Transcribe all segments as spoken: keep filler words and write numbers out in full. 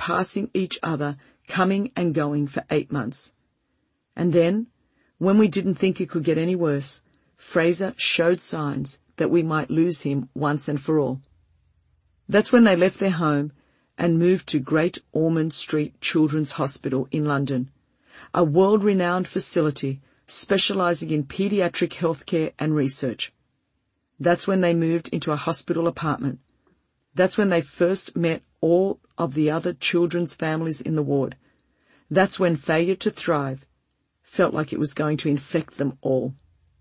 passing each other, coming and going for eight months. And then, when we didn't think it could get any worse, Fraser showed signs that we might lose him once and for all. That's when they left their home and moved to Great Ormond Street Children's Hospital in London, a world-renowned facility specializing in pediatric healthcare and research. That's when they moved into a hospital apartment. That's when they first met all of the other children's families in the ward. That's when failure to thrive felt like it was going to infect them all.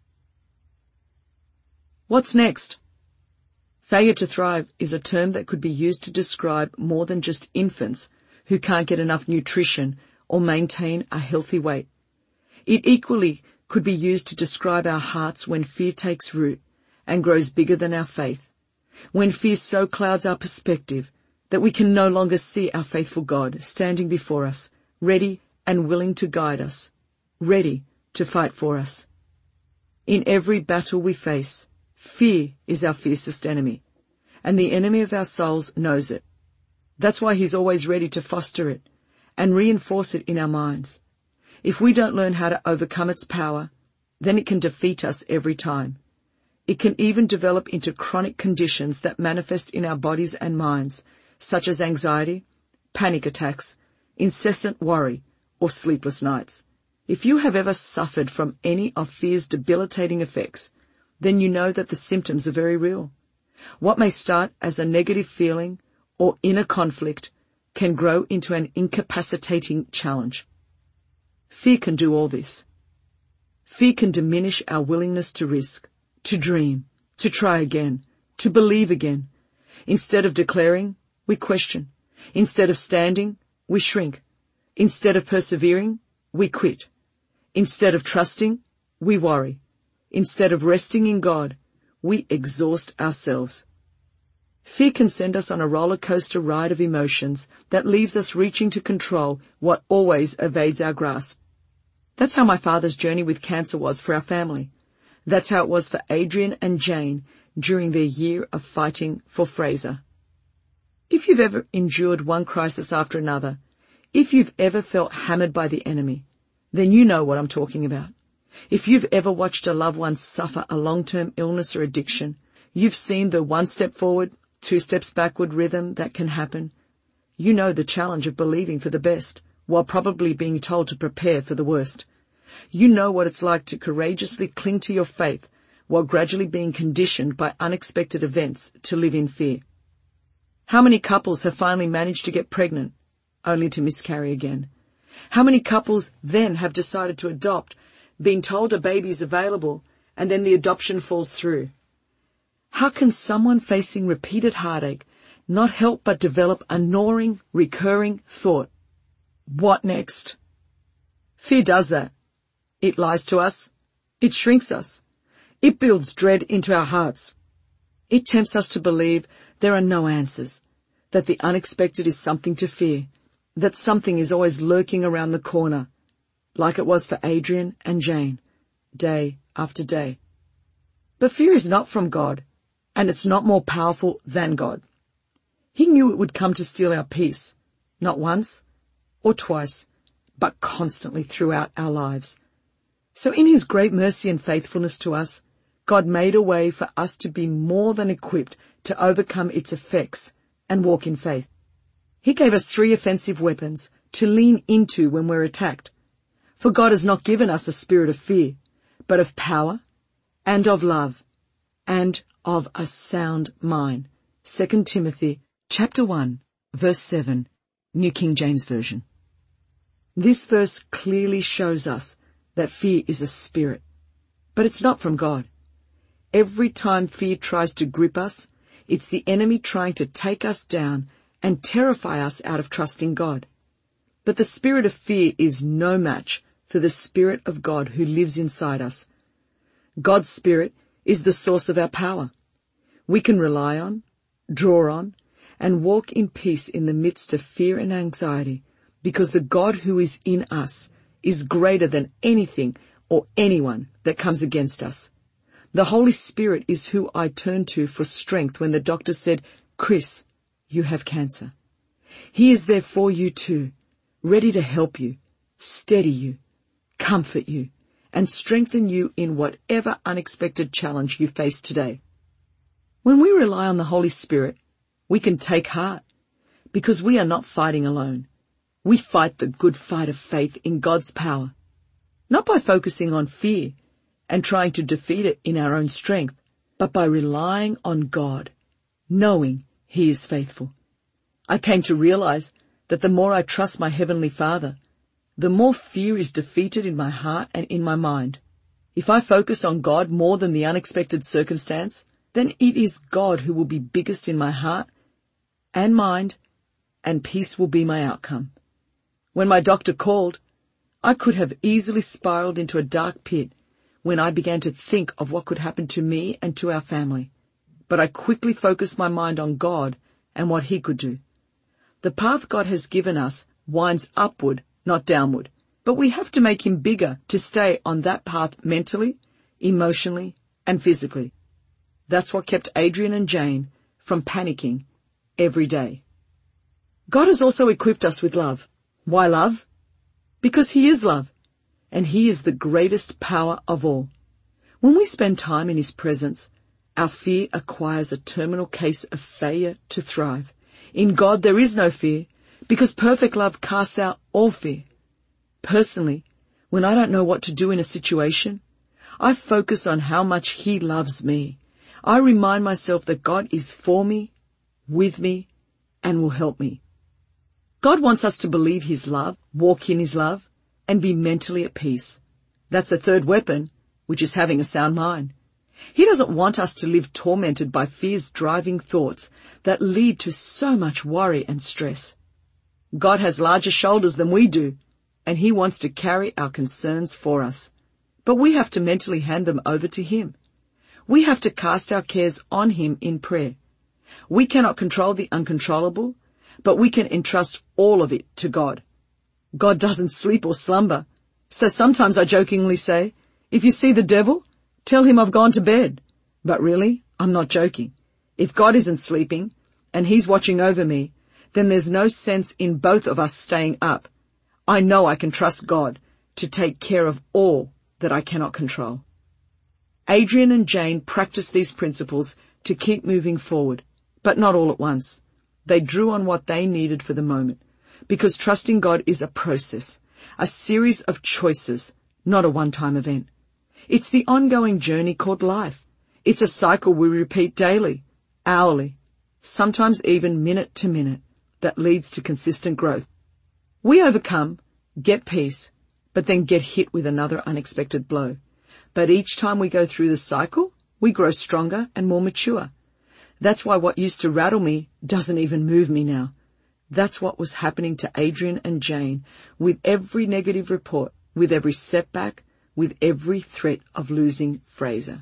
What's next? Failure to thrive is a term that could be used to describe more than just infants who can't get enough nutrition or maintain a healthy weight. It equally could be used to describe our hearts when fear takes root and grows bigger than our faith, when fear so clouds our perspective that we can no longer see our faithful God standing before us, ready and willing to guide us, ready to fight for us. In every battle we face, fear is our fiercest enemy, and the enemy of our souls knows it. That's why he's always ready to foster it and reinforce it in our minds. If we don't learn how to overcome its power, then it can defeat us every time. It can even develop into chronic conditions that manifest in our bodies and minds, such as anxiety, panic attacks, incessant worry, or sleepless nights. If you have ever suffered from any of fear's debilitating effects, then you know that the symptoms are very real. What may start as a negative feeling or inner conflict can grow into an incapacitating challenge. Fear can do all this. Fear can diminish our willingness to risk, to dream, to try again, to believe again. Instead of declaring, we question. Instead of standing, we shrink. Instead of persevering, we quit. Instead of trusting, we worry. Instead of resting in God, we exhaust ourselves. Fear can send us on a roller coaster ride of emotions that leaves us reaching to control what always evades our grasp. That's how my father's journey with cancer was for our family. That's how it was for Adrian and Jane during their year of fighting for Fraser. If you've ever endured one crisis after another, if you've ever felt hammered by the enemy, then you know what I'm talking about. If you've ever watched a loved one suffer a long-term illness or addiction, you've seen the one step forward, two steps backward rhythm that can happen. You know the challenge of believing for the best while probably being told to prepare for the worst. You know what it's like to courageously cling to your faith while gradually being conditioned by unexpected events to live in fear. How many couples have finally managed to get pregnant only to miscarry again? How many couples then have decided to adopt, being told a baby is available, and then the adoption falls through? How can someone facing repeated heartache not help but develop a gnawing, recurring thought? What next? Fear does that. It lies to us. It shrinks us. It builds dread into our hearts. It tempts us to believe there are no answers, that the unexpected is something to fear, that something is always lurking around the corner, like it was for Adrian and Jane, day after day. But fear is not from God, and it's not more powerful than God. He knew it would come to steal our peace, not once or twice, but constantly throughout our lives. So in his great mercy and faithfulness to us, God made a way for us to be more than equipped to overcome its effects and walk in faith. He gave us three offensive weapons to lean into when we're attacked. For God has not given us a spirit of fear, but of power and of love and of a sound mind. Second Timothy chapter one, verse seven, New King James Version. This verse clearly shows us that fear is a spirit, but it's not from God. Every time fear tries to grip us, it's the enemy trying to take us down and terrify us out of trusting God. But the spirit of fear is no match for the Spirit of God who lives inside us. God's Spirit is the source of our power. We can rely on, draw on, and walk in peace in the midst of fear and anxiety, because the God who is in us is greater than anything or anyone that comes against us. The Holy Spirit is who I turned to for strength when the doctor said, "Chris, you have cancer." He is there for you too, ready to help you, steady you, comfort you, and strengthen you in whatever unexpected challenge you face today. When we rely on the Holy Spirit, we can take heart, because we are not fighting alone. We fight the good fight of faith in God's power, not by focusing on fear and trying to defeat it in our own strength, but by relying on God, knowing He is faithful. I came to realize that the more I trust my Heavenly Father, the more fear is defeated in my heart and in my mind. If I focus on God more than the unexpected circumstance, then it is God who will be biggest in my heart and mind, and peace will be my outcome. When my doctor called, I could have easily spiraled into a dark pit when I began to think of what could happen to me and to our family. But I quickly focused my mind on God and what He could do. The path God has given us winds upward, not downward, but we have to make Him bigger to stay on that path mentally, emotionally, and physically. That's what kept Adrian and Jane from panicking every day. God has also equipped us with love. Why love? Because He is love, and He is the greatest power of all. When we spend time in His presence, our fear acquires a terminal case of failure to thrive. In God there is no fear, because perfect love casts out all fear. Personally, when I don't know what to do in a situation, I focus on how much He loves me. I remind myself that God is for me, with me, and will help me. God wants us to believe His love, walk in His love, and be mentally at peace. That's the third weapon, which is having a sound mind. He doesn't want us to live tormented by fear's driving thoughts that lead to so much worry and stress. God has larger shoulders than we do, and He wants to carry our concerns for us. But we have to mentally hand them over to Him. We have to cast our cares on Him in prayer. We cannot control the uncontrollable, but we can entrust all of it to God. God doesn't sleep or slumber. So sometimes I jokingly say, if you see the devil, tell him I've gone to bed. But really, I'm not joking. If God isn't sleeping, and He's watching over me, then there's no sense in both of us staying up. I know I can trust God to take care of all that I cannot control. Adrian and Jane practiced these principles to keep moving forward, but not all at once. They drew on what they needed for the moment, because trusting God is a process, a series of choices, not a one-time event. It's the ongoing journey called life. It's a cycle we repeat daily, hourly, sometimes even minute to minute, that leads to consistent growth. We overcome, get peace, but then get hit with another unexpected blow. But each time we go through the cycle, we grow stronger and more mature. That's why what used to rattle me doesn't even move me now. That's what was happening to Adrian and Jane with every negative report, with every setback, with every threat of losing Fraser.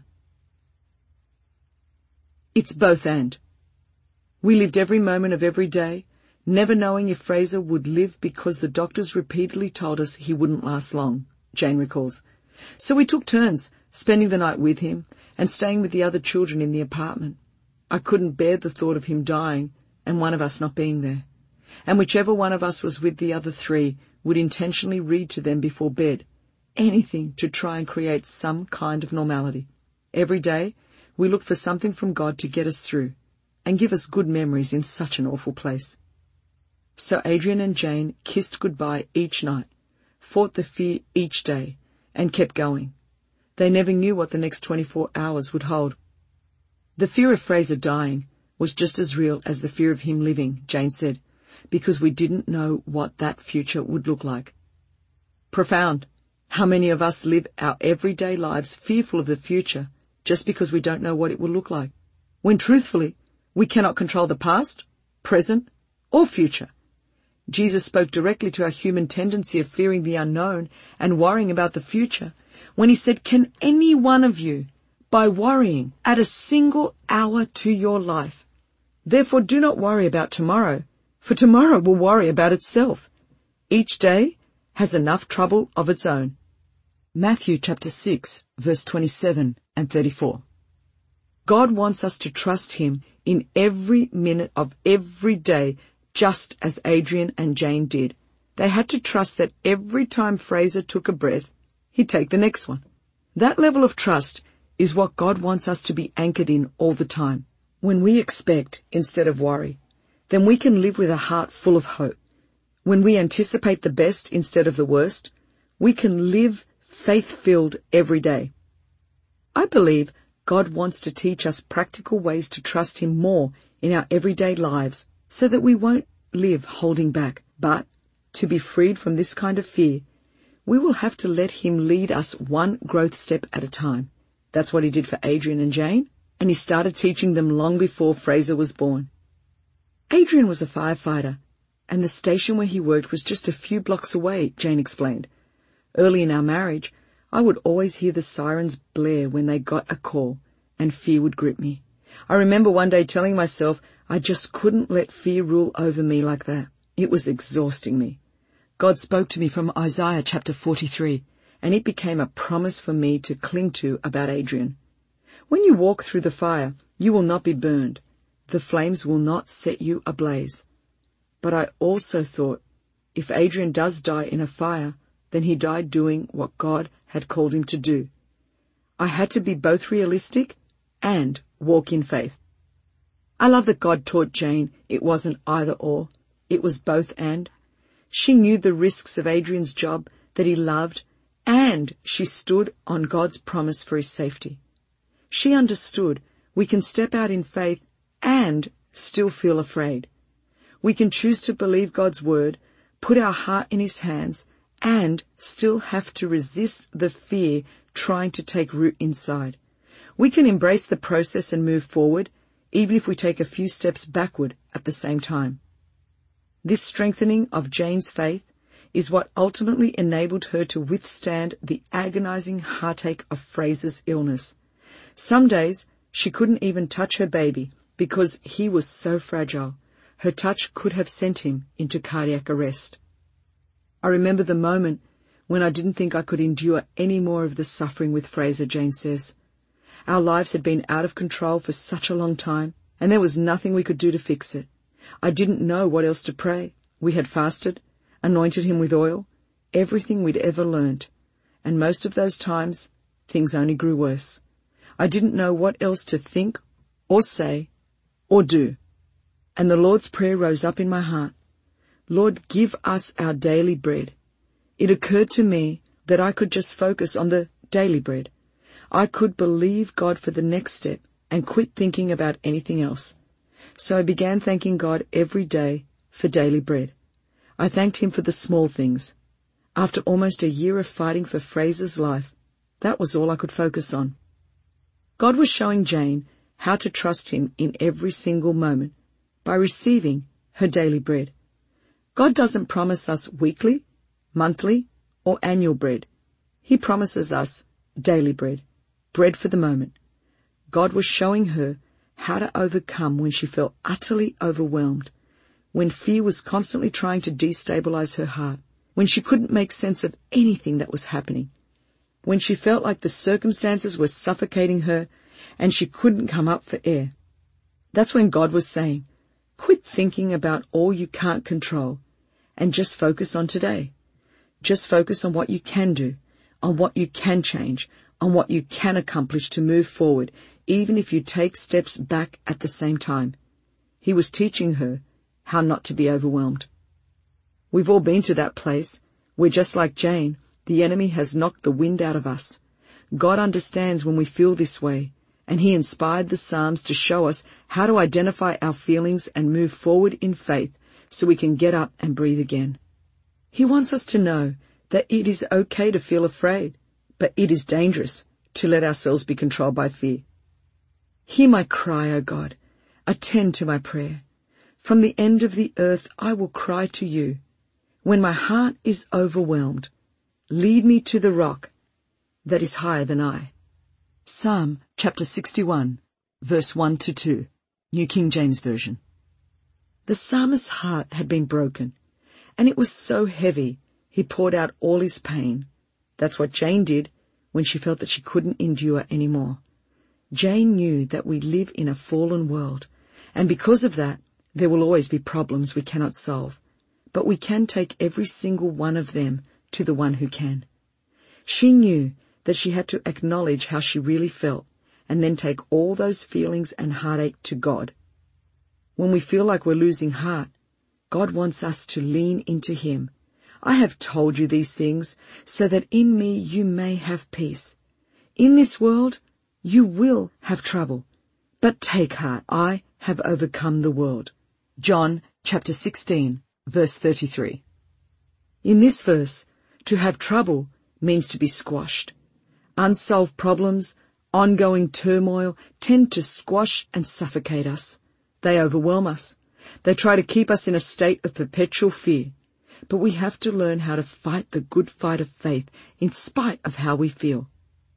It's both and. We lived every moment of every day, never knowing if Fraser would live because the doctors repeatedly told us he wouldn't last long, Jane recalls. So we took turns, spending the night with him and staying with the other children in the apartment. I couldn't bear the thought of him dying and one of us not being there. And whichever one of us was with the other three would intentionally read to them before bed, anything to try and create some kind of normality. Every day, we looked for something from God to get us through and give us good memories in such an awful place. So Adrian and Jane kissed goodbye each night, fought the fear each day, and kept going. They never knew what the next twenty-four hours would hold. The fear of Fraser dying was just as real as the fear of him living, Jane said, because we didn't know what that future would look like. Profound. How many of us live our everyday lives fearful of the future just because we don't know what it will look like, when truthfully, we cannot control the past, present, or future. Jesus spoke directly to our human tendency of fearing the unknown and worrying about the future when He said, "Can any one of you, by worrying, add a single hour to your life? Therefore do not worry about tomorrow, for tomorrow will worry about itself. Each day has enough trouble of its own." Matthew chapter six, verse twenty-seven and thirty-four. God wants us to trust Him in every minute of every day, just as Adrian and Jane did. They had to trust that every time Fraser took a breath, he'd take the next one. That level of trust is what God wants us to be anchored in all the time. When we expect instead of worry, then we can live with a heart full of hope. When we anticipate the best instead of the worst, we can live faith-filled every day. I believe God wants to teach us practical ways to trust Him more in our everyday lives so that we won't live holding back. But to be freed from this kind of fear, we will have to let Him lead us one growth step at a time. That's what He did for Adrian and Jane, and He started teaching them long before Fraser was born. Adrian was a firefighter, and the station where he worked was just a few blocks away, Jane explained. Early in our marriage, I would always hear the sirens blare when they got a call, and fear would grip me. I remember one day telling myself I just couldn't let fear rule over me like that. It was exhausting me. God spoke to me from Isaiah chapter forty-three, and it became a promise for me to cling to about Adrian. When you walk through the fire, you will not be burned. The flames will not set you ablaze. But I also thought, if Adrian does die in a fire, then he died doing what God had called him to do. I had to be both realistic and walk in faith. I love that God taught Jane it wasn't either or, it was both and. She knew the risks of Adrian's job that he loved, and she stood on God's promise for his safety. She understood we can step out in faith and still feel afraid. We can choose to believe God's word, put our heart in His hands, and still have to resist the fear trying to take root inside. We can embrace the process and move forward, even if we take a few steps backward at the same time. This strengthening of Jane's faith is what ultimately enabled her to withstand the agonizing heartache of Fraser's illness. Some days she couldn't even touch her baby because he was so fragile. Her touch could have sent him into cardiac arrest. I remember the moment when I didn't think I could endure any more of the suffering with Fraser, Jane says. Our lives had been out of control for such a long time, and there was nothing we could do to fix it. I didn't know what else to pray. We had fasted, anointed him with oil, everything we'd ever learned, and most of those times things only grew worse. I didn't know what else to think or say or do. And the Lord's Prayer rose up in my heart. Lord, give us our daily bread. It occurred to me that I could just focus on the daily bread. I could believe God for the next step and quit thinking about anything else. So I began thanking God every day for daily bread. I thanked Him for the small things. After almost a year of fighting for Fraser's life, that was all I could focus on. God was showing Jane how to trust Him in every single moment by receiving her daily bread. God doesn't promise us weekly, monthly, or annual bread. He promises us daily bread, bread for the moment. God was showing her how to overcome when she felt utterly overwhelmed, when fear was constantly trying to destabilize her heart, when she couldn't make sense of anything that was happening, when she felt like the circumstances were suffocating her and she couldn't come up for air. That's when God was saying, quit thinking about all you can't control and just focus on today. Just focus on what you can do, on what you can change, on what you can accomplish to move forward, even if you take steps back at the same time. He was teaching her how not to be overwhelmed. We've all been to that place where, just like Jane, the enemy has knocked the wind out of us. God understands when we feel this way, and He inspired the Psalms to show us how to identify our feelings and move forward in faith so we can get up and breathe again. He wants us to know that it is okay to feel afraid, but it is dangerous to let ourselves be controlled by fear. Hear my cry, O God. Attend to my prayer. From the end of the earth I will cry to you. When my heart is overwhelmed, lead me to the rock that is higher than I. Psalm chapter sixty-one, verse one to two, New King James Version. The psalmist's heart had been broken, and it was so heavy he poured out all his pain. That's what Jane did when she felt that she couldn't endure any more. Jane knew that we live in a fallen world, and because of that, There will always be problems we cannot solve, but we can take every single one of them to the one who can. She knew that she had to acknowledge how she really felt and then take all those feelings and heartache to God. When we feel like we're losing heart, God wants us to lean into Him. I have told you these things so that in me you may have peace. In this world you will have trouble, but take heart, I have overcome the world. John chapter sixteen, verse thirty-three. In this verse, to have trouble means to be squashed. Unsolved problems, ongoing turmoil tend to squash and suffocate us. They overwhelm us. They try to keep us in a state of perpetual fear. But we have to learn how to fight the good fight of faith in spite of how we feel.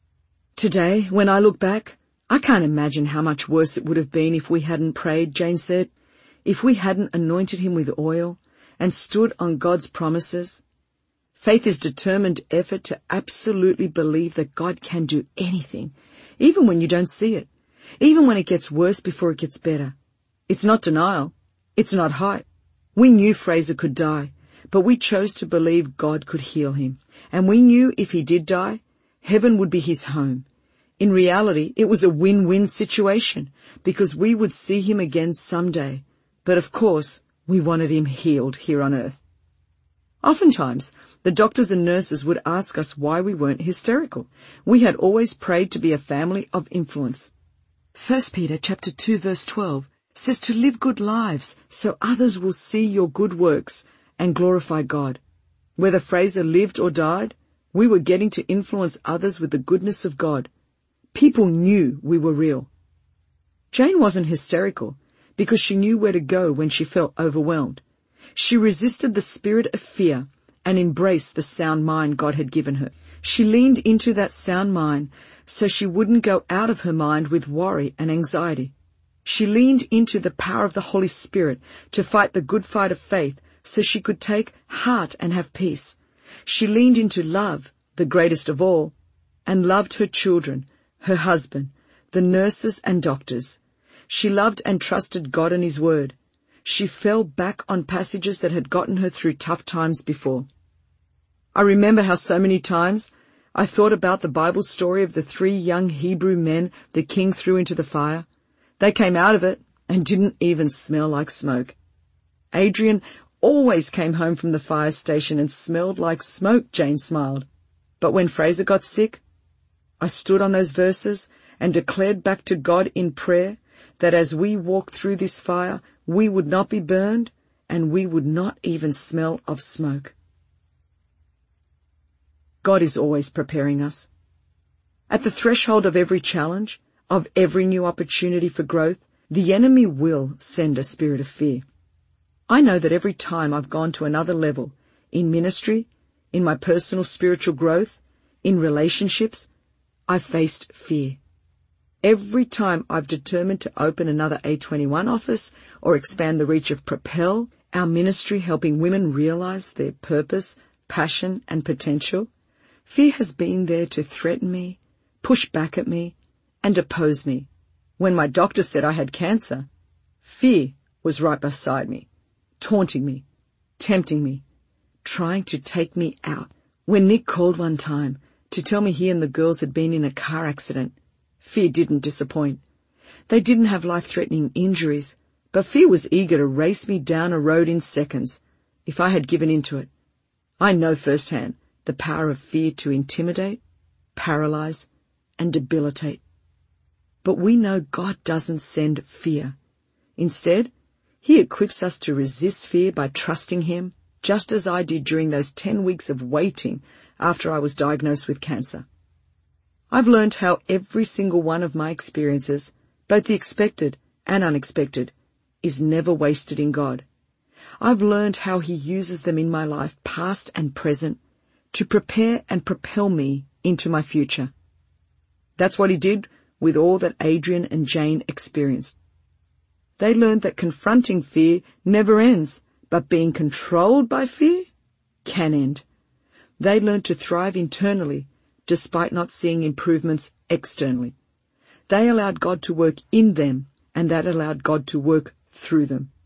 Today, when I look back, I can't imagine how much worse it would have been if we hadn't prayed, Jane said, if we hadn't anointed him with oil and stood on God's promises. Faith is determined effort to absolutely believe that God can do anything, even when you don't see it, even when it gets worse before it gets better. It's not denial. It's not hype. We knew Fraser could die, but we chose to believe God could heal him. And we knew if he did die, heaven would be his home. In reality, it was a win-win situation because we would see him again someday. But of course, we wanted him healed here on earth. Oftentimes, the doctors and nurses would ask us why we weren't hysterical. We had always prayed to be a family of influence. First Peter chapter two verse twelve says to live good lives so others will see your good works and glorify God. Whether Fraser lived or died, we were getting to influence others with the goodness of God. People knew we were real. Jane wasn't hysterical because she knew where to go when she felt overwhelmed. She resisted the spirit of fear and embraced the sound mind God had given her. She leaned into that sound mind so she wouldn't go out of her mind with worry and anxiety. She leaned into the power of the Holy Spirit to fight the good fight of faith so she could take heart and have peace. She leaned into love, the greatest of all, and loved her children, her husband, the nurses and doctors. She loved and trusted God and His Word. She fell back on passages that had gotten her through tough times before. I remember how so many times I thought about the Bible story of the three young Hebrew men the king threw into the fire. They came out of it and didn't even smell like smoke. Adrian always came home from the fire station and smelled like smoke, Jane smiled. But when Fraser got sick, I stood on those verses and declared back to God in prayer that as we walked through this fire, we would not be burned and we would not even smell of smoke. God is always preparing us. At the threshold of every challenge, of every new opportunity for growth, the enemy will send a spirit of fear. I know that every time I've gone to another level, in ministry, in my personal spiritual growth, in relationships, I've faced fear. Every time I've determined to open another A twenty-one office or expand the reach of Propel, our ministry helping women realize their purpose, passion, and potential, fear has been there to threaten me, push back at me, and oppose me. When my doctor said I had cancer, fear was right beside me, taunting me, tempting me, trying to take me out. When Nick called one time to tell me he and the girls had been in a car accident, fear didn't disappoint. They didn't have life-threatening injuries, but fear was eager to race me down a road in seconds if I had given in to it. I know firsthand the power of fear to intimidate, paralyze, and debilitate. But we know God doesn't send fear. Instead, He equips us to resist fear by trusting Him, just as I did during those ten weeks of waiting after I was diagnosed with cancer. I've learned how every single one of my experiences, both the expected and unexpected, is never wasted in God. I've learned how He uses them in my life, past and present, to prepare and propel me into my future. That's what He did with all that Adrian and Jane experienced. They learned that confronting fear never ends, but being controlled by fear can end. They learned to thrive internally, despite not seeing improvements externally. They allowed God to work in them, and that allowed God to work through them.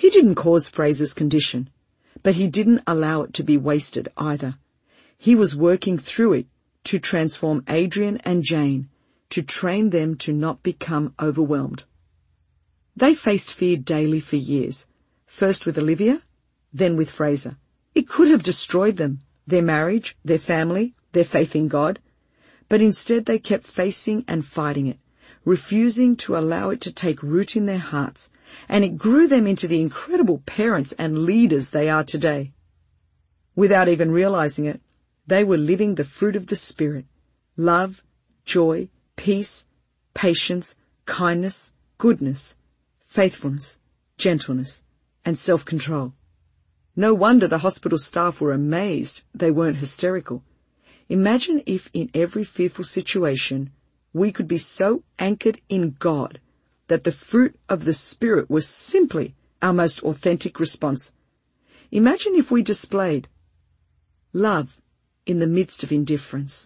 He didn't cause Fraser's condition, but he didn't allow it to be wasted either. He was working through it to transform Adrian and Jane, to train them to not become overwhelmed. They faced fear daily for years, first with Olivia, then with Fraser. It could have destroyed them, their marriage, their family, their faith in God, but instead they kept facing and fighting it, refusing to allow it to take root in their hearts, and it grew them into the incredible parents and leaders they are today. Without even realizing it, they were living the fruit of the Spirit: love, joy, peace, patience, kindness, goodness, faithfulness, gentleness, and self-control. No wonder the hospital staff were amazed they weren't hysterical. Imagine if in every fearful situation we could be so anchored in God that the fruit of the Spirit was simply our most authentic response. Imagine if we displayed love in the midst of indifference,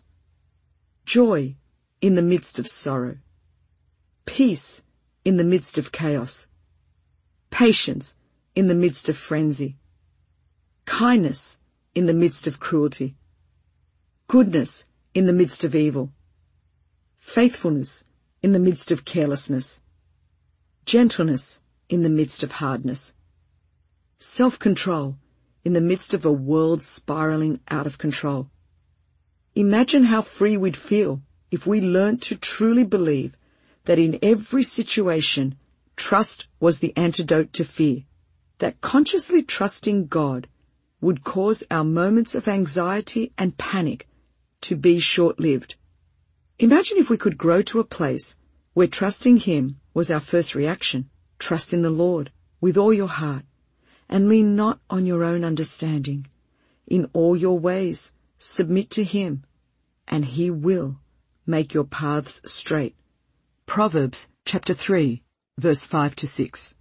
joy in the midst of sorrow, peace in the midst of chaos, patience in the midst of frenzy, kindness in the midst of cruelty, goodness in the midst of evil, faithfulness in the midst of carelessness, gentleness in the midst of hardness, self-control in the midst of a world spiraling out of control. Imagine how free we'd feel if we learnt to truly believe that in every situation, trust was the antidote to fear, that consciously trusting God would cause our moments of anxiety and panic to be short-lived. Imagine if we could grow to a place where trusting Him was our first reaction. Trust in the Lord with all your heart, and lean not on your own understanding. In all your ways submit to Him, and He will make your paths straight. Proverbs chapter three, verse five to six.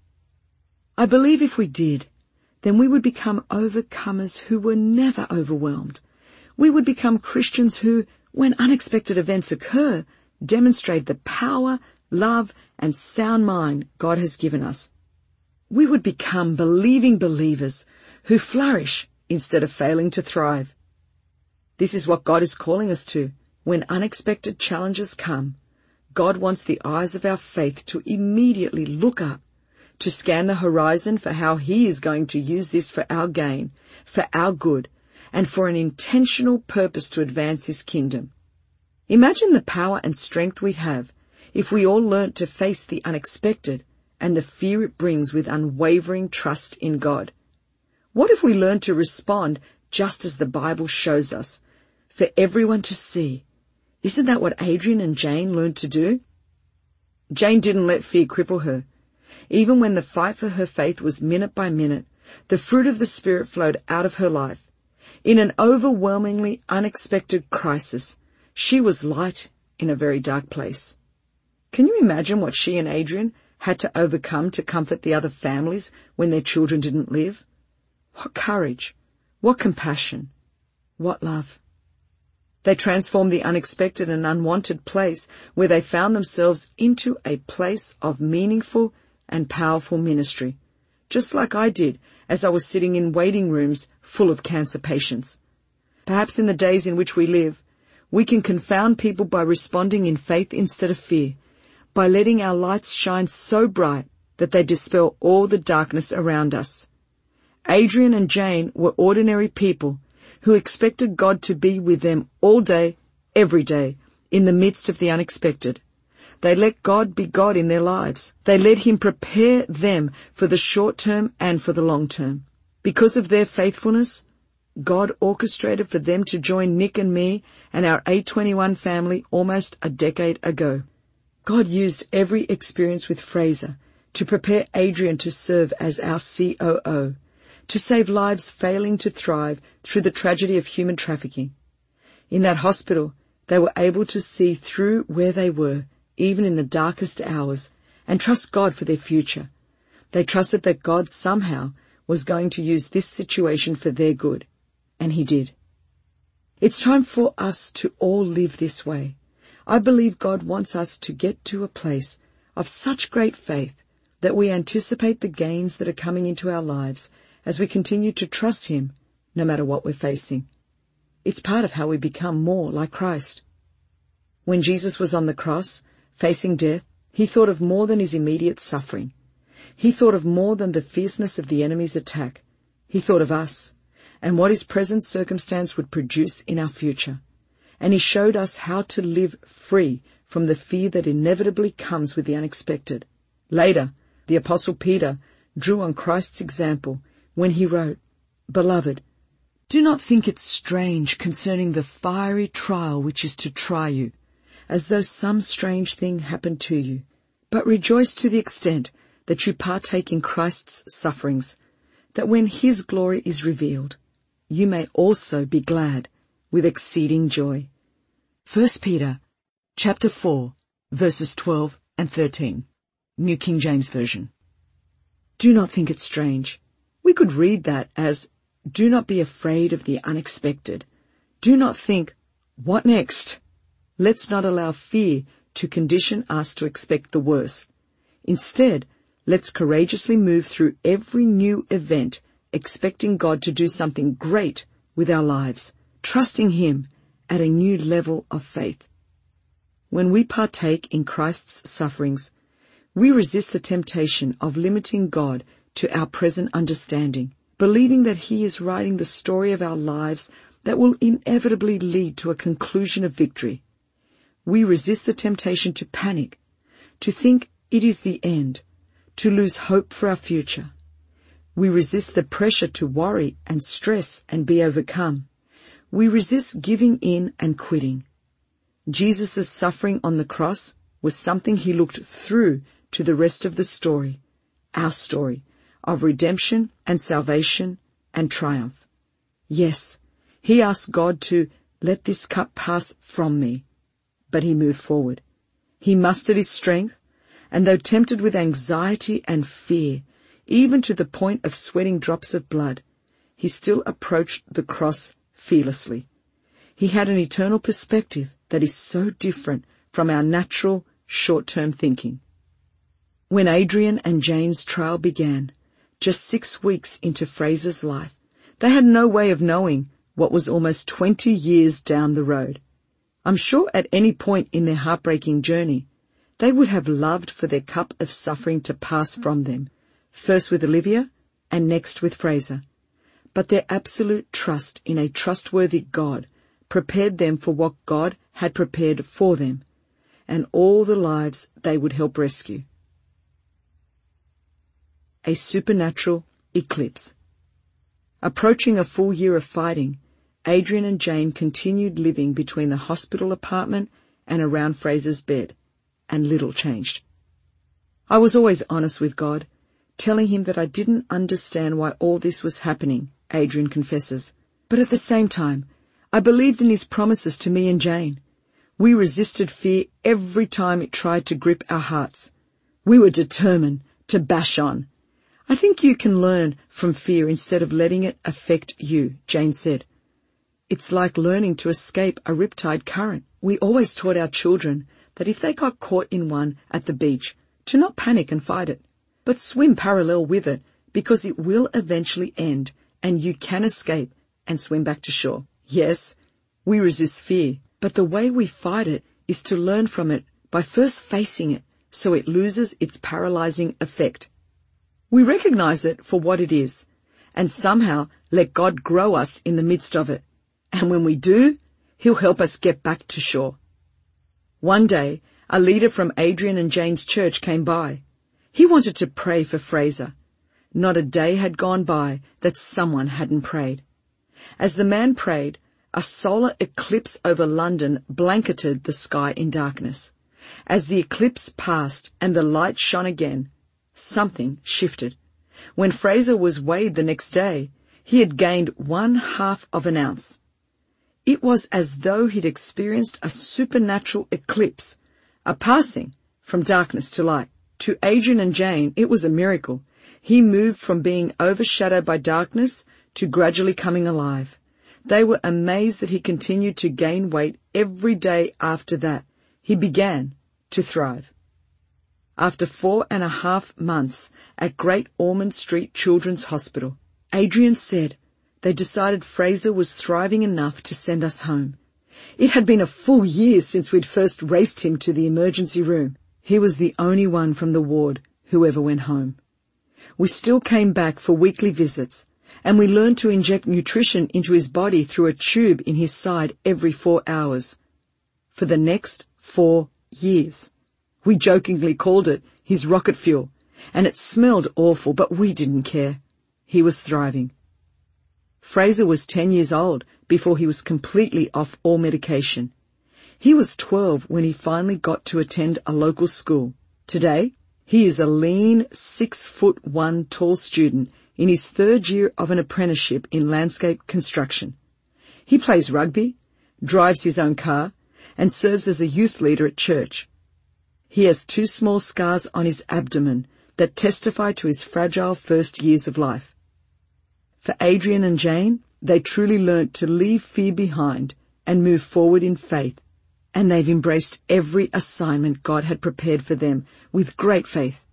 I believe if we did, then we would become overcomers who were never overwhelmed. We would become Christians who, when unexpected events occur, demonstrate the power, love, and sound mind God has given us. We would become believing believers who flourish instead of failing to thrive. This is what God is calling us to. When unexpected challenges come, God wants the eyes of our faith to immediately look up, to scan the horizon for how He is going to use this for our gain, for our good, and for an intentional purpose to advance His kingdom. Imagine the power and strength we'd have if we all learnt to face the unexpected and the fear it brings with unwavering trust in God. What if we learned to respond just as the Bible shows us, for everyone to see? Isn't that what Adrian and Jane learned to do? Jane didn't let fear cripple her. Even when the fight for her faith was minute by minute, the fruit of the Spirit flowed out of her life. In an overwhelmingly unexpected crisis, she was light in a very dark place. Can you imagine what she and Adrian had to overcome to comfort the other families when their children didn't live? What courage, what compassion, what love. They transformed the unexpected and unwanted place where they found themselves into a place of meaningful and powerful ministry, just like I did as I was sitting in waiting rooms full of cancer patients. Perhaps in the days in which we live, we can confound people by responding in faith instead of fear, by letting our lights shine so bright that they dispel all the darkness around us. Adrian and Jane were ordinary people who expected God to be with them all day, every day, in the midst of the unexpected. They let God be God in their lives. They let Him prepare them for the short term and for the long term. Because of their faithfulness, God orchestrated for them to join Nick and me and our A twenty-one family almost a decade ago. God used every experience with Fraser to prepare Adrian to serve as our C O O, to save lives failing to thrive through the tragedy of human trafficking. In that hospital, they were able to see through where they were, even in the darkest hours, and trust God for their future. They trusted that God somehow was going to use this situation for their good, and He did. It's time for us to all live this way. I believe God wants us to get to a place of such great faith that we anticipate the gains that are coming into our lives as we continue to trust Him, no matter what we're facing. It's part of how we become more like Christ. When Jesus was on the cross, facing death, He thought of more than His immediate suffering. He thought of more than the fierceness of the enemy's attack. He thought of us, and what His present circumstance would produce in our future. And He showed us how to live free from the fear that inevitably comes with the unexpected. Later, the Apostle Peter drew on Christ's example when he wrote, "Beloved, do not think it strange concerning the fiery trial which is to try you, as though some strange thing happened to you, but rejoice to the extent that you partake in Christ's sufferings, that when His glory is revealed, you may also be glad with exceeding joy." First Peter chapter four, verses twelve and thirteen, New King James Version. Do not think it strange. We could read that as, do not be afraid of the unexpected. Do not think, what next? Let's not allow fear to condition us to expect the worst. Instead, let's courageously move through every new event, expecting God to do something great with our lives, trusting Him at a new level of faith. When we partake in Christ's sufferings, we resist the temptation of limiting God to our present understanding, believing that He is writing the story of our lives that will inevitably lead to a conclusion of victory. We resist the temptation to panic, to think it is the end, to lose hope for our future. We resist the pressure to worry and stress and be overcome. We resist giving in and quitting. Jesus' suffering on the cross was something He looked through to the rest of the story, our story, of redemption and salvation and triumph. Yes, He asked God to let this cup pass from me, but He moved forward. He mustered His strength, and though tempted with anxiety and fear, even to the point of sweating drops of blood, He still approached the cross fearlessly. He had an eternal perspective that is so different from our natural, short-term thinking. When Adrian and Jane's trial began, just six weeks into Fraser's life, they had no way of knowing what was almost twenty years down the road. I'm sure at any point in their heartbreaking journey, they would have loved for their cup of suffering to pass from them, first with Olivia and next with Fraser. But their absolute trust in a trustworthy God prepared them for what God had prepared for them, and all the lives they would help rescue. A supernatural eclipse. Approaching a full year of fighting, Adrian and Jane continued living between the hospital apartment and around Fraser's bed, and little changed. I was always honest with God, telling Him that I didn't understand why all this was happening, Adrian confesses. But at the same time, I believed in His promises to me and Jane. We resisted fear every time it tried to grip our hearts. We were determined to bash on. I think you can learn from fear instead of letting it affect you, Jane said. It's like learning to escape a riptide current. We always taught our children that if they got caught in one at the beach, to not panic and fight it, but swim parallel with it, because it will eventually end and you can escape and swim back to shore. Yes, we resist fear, but the way we fight it is to learn from it by first facing it so it loses its paralyzing effect. We recognize it for what it is, and somehow let God grow us in the midst of it. And when we do, He'll help us get back to shore. One day, a leader from Adrian and Jane's church came by. He wanted to pray for Fraser. Not a day had gone by that someone hadn't prayed. As the man prayed, a solar eclipse over London blanketed the sky in darkness. As the eclipse passed and the light shone again, something shifted. When Fraser was weighed the next day, he had gained one half of an ounce. It was as though he'd experienced a supernatural eclipse, a passing from darkness to light. To Adrian and Jane, it was a miracle. He moved from being overshadowed by darkness to gradually coming alive. They were amazed that he continued to gain weight every day after that. He began to thrive. After four and a half months at Great Ormond Street Children's Hospital, Adrian said they decided Fraser was thriving enough to send us home. It had been a full year since we'd first raced him to the emergency room. He was the only one from the ward who ever went home. We still came back for weekly visits, and we learned to inject nutrition into his body through a tube in his side every four hours. For the next four years. We jokingly called it his rocket fuel, and it smelled awful, but we didn't care. He was thriving. Fraser was ten years old before he was completely off all medication. He was twelve when he finally got to attend a local school. Today, he is a lean, six foot one tall student in his third year of an apprenticeship in landscape construction. He plays rugby, drives his own car, and serves as a youth leader at church. He has two small scars on his abdomen that testify to his fragile first years of life. For Adrian and Jane, they truly learnt to leave fear behind and move forward in faith, and they've embraced every assignment God had prepared for them with great faith.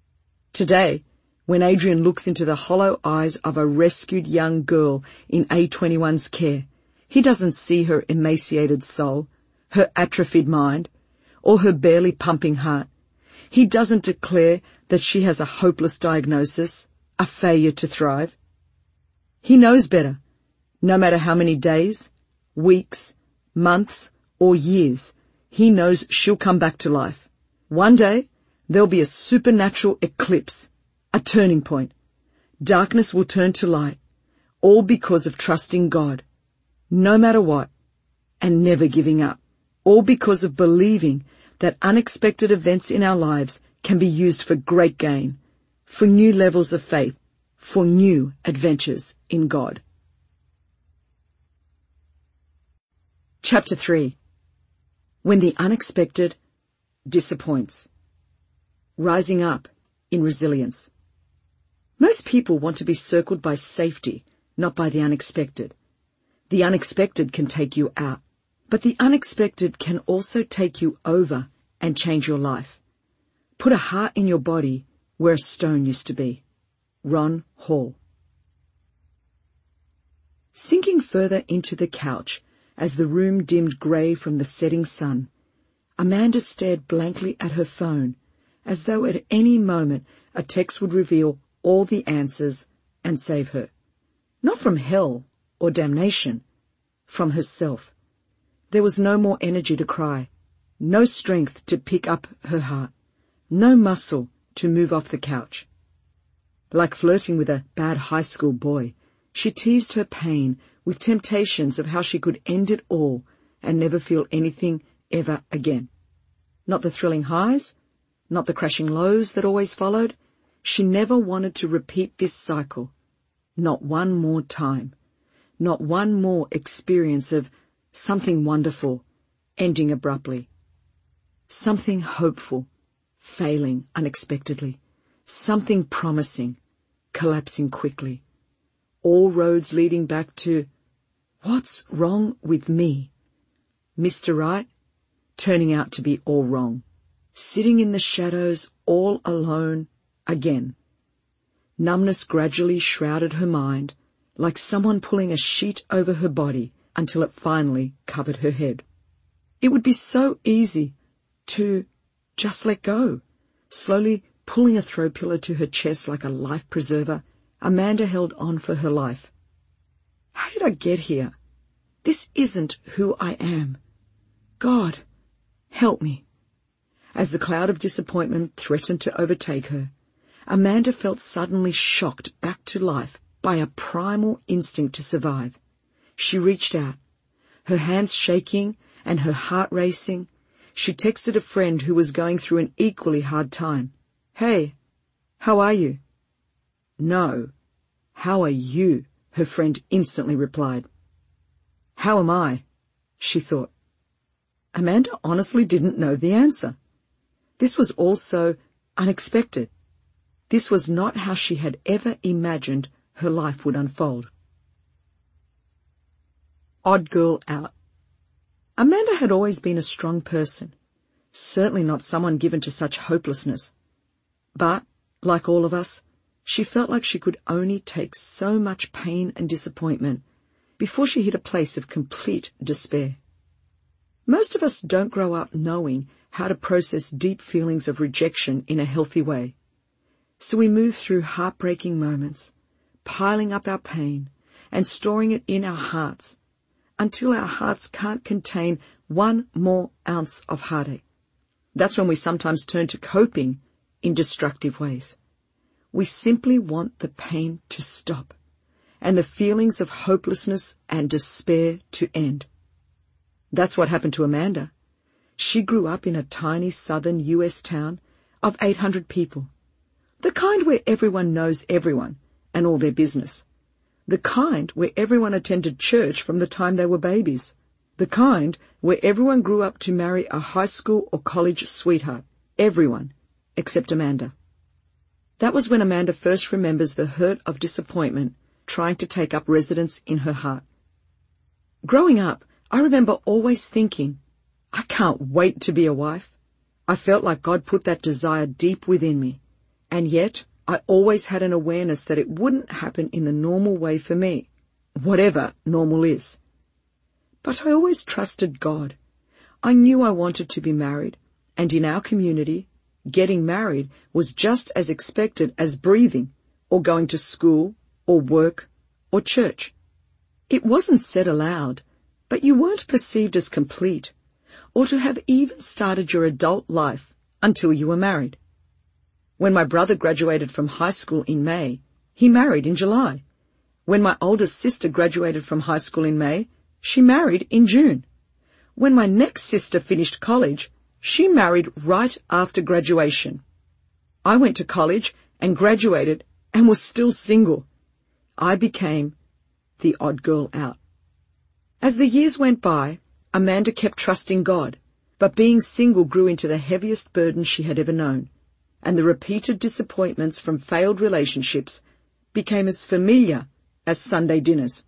Today, when Adrian looks into the hollow eyes of a rescued young girl in A twenty-one's care, he doesn't see her emaciated soul, her atrophied mind, or her barely pumping heart. He doesn't declare that she has a hopeless diagnosis, a failure to thrive. He knows better. No matter how many days, weeks, months, or years, he knows she'll come back to life. One day, there'll be a supernatural eclipse, a turning point. Darkness will turn to light, all because of trusting God, no matter what, and never giving up. All because of believing that unexpected events in our lives can be used for great gain, for new levels of faith, for new adventures in God. Chapter three. When the unexpected disappoints. Rising up in resilience. Most people want to be circled by safety, not by the unexpected. The unexpected can take you out. But the unexpected can also take you over and change your life. Put a heart in your body where a stone used to be. Ron Hall. Sinking further into the couch as the room dimmed grey from the setting sun, Amanda stared blankly at her phone as though at any moment a text would reveal all the answers and save her. Not from hell or damnation, from herself. There was no more energy to cry, no strength to pick up her heart, no muscle to move off the couch. Like flirting with a bad high school boy, she teased her pain with temptations of how she could end it all and never feel anything ever again. Not the thrilling highs, not the crashing lows that always followed. She never wanted to repeat this cycle. Not one more time. Not one more experience of something wonderful, ending abruptly. Something hopeful, failing unexpectedly. Something promising, collapsing quickly. All roads leading back to, what's wrong with me? Mister Right, turning out to be all wrong. Sitting in the shadows, all alone, again. Numbness gradually shrouded her mind, like someone pulling a sheet over her body, until it finally covered her head. It would be so easy to just let go. Slowly pulling a throw pillow to her chest like a life preserver, Amanda held on for her life. How did I get here? This isn't who I am. God, help me. As the cloud of disappointment threatened to overtake her, Amanda felt suddenly shocked back to life by a primal instinct to survive. She reached out, her hands shaking and her heart racing. She texted a friend who was going through an equally hard time. Hey, how are you? No, how are you? Her friend instantly replied. How am I? She thought. Amanda honestly didn't know the answer. This was also unexpected. This was not how she had ever imagined her life would unfold. Odd girl out. Amanda had always been a strong person, certainly not someone given to such hopelessness. But, like all of us, she felt like she could only take so much pain and disappointment before she hit a place of complete despair. Most of us don't grow up knowing how to process deep feelings of rejection in a healthy way. So we move through heartbreaking moments, piling up our pain and storing it in our hearts until our hearts can't contain one more ounce of heartache. That's when we sometimes turn to coping in destructive ways. We simply want the pain to stop and the feelings of hopelessness and despair to end. That's what happened to Amanda. She grew up in a tiny southern U S town of eight hundred people. The kind where everyone knows everyone and all their business. The kind where everyone attended church from the time they were babies. The kind where everyone grew up to marry a high school or college sweetheart. Everyone, except Amanda. That was when Amanda first remembers the hurt of disappointment trying to take up residence in her heart. Growing up, I remember always thinking, I can't wait to be a wife. I felt like God put that desire deep within me. And yet, I always had an awareness that it wouldn't happen in the normal way for me, whatever normal is. But I always trusted God. I knew I wanted to be married, and in our community, getting married was just as expected as breathing, or going to school, or work, or church. It wasn't said aloud, but you weren't perceived as complete, or to have even started your adult life until you were married. When my brother graduated from high school in May, he married in July. When my oldest sister graduated from high school in May, she married in June. When my next sister finished college, she married right after graduation. I went to college and graduated and was still single. I became the odd girl out. As the years went by, Amanda kept trusting God, but being single grew into the heaviest burden she had ever known, and the repeated disappointments from failed relationships became as familiar as Sunday dinners.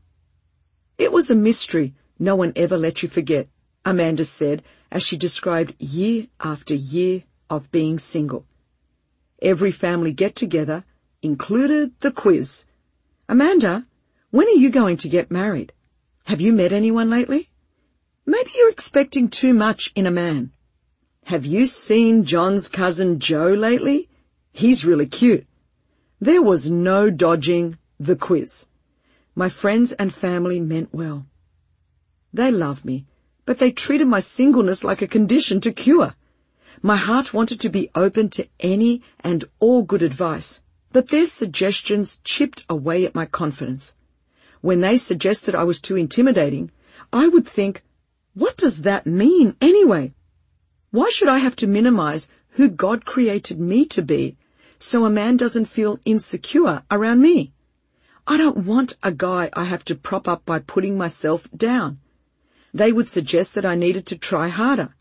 It was a mystery no one ever let you forget, Amanda said as she described year after year of being single. Every family get-together included the quiz. Amanda, when are you going to get married? Have you met anyone lately? Maybe you're expecting too much in a man. Have you seen John's cousin Joe lately? He's really cute. There was no dodging the quiz. My friends and family meant well. They loved me, but they treated my singleness like a condition to cure. My heart wanted to be open to any and all good advice, but their suggestions chipped away at my confidence. When they suggested I was too intimidating, I would think, what does that mean anyway? Why should I have to minimize who God created me to be so a man doesn't feel insecure around me? I don't want a guy I have to prop up by putting myself down. They would suggest that I needed to try harder.